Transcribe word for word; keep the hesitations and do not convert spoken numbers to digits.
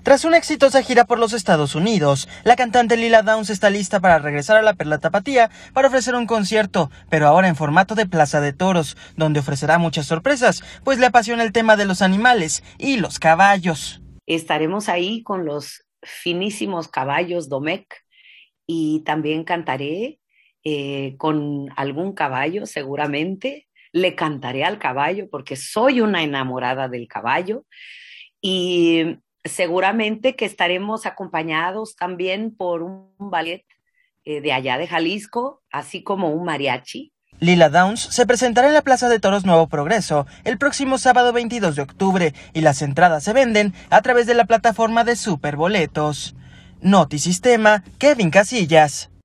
Tras una exitosa gira por los Estados Unidos, la cantante Lila Downs está lista para regresar a la Perla Tapatía para ofrecer un concierto, pero ahora en formato de Plaza de Toros, donde ofrecerá muchas sorpresas, pues le apasiona el tema de los animales y los caballos. Estaremos ahí con los finísimos caballos Domecq y también cantaré eh, con algún caballo seguramente. Le cantaré al caballo porque soy una enamorada del caballo y seguramente que estaremos acompañados también por un ballet eh, de allá de Jalisco, así como un mariachi. Lila Downs se presentará en la Plaza de Toros Nuevo Progreso el próximo sábado veintidós de octubre y las entradas se venden a través de la plataforma de Superboletos. Notisistema, Kevin Casillas.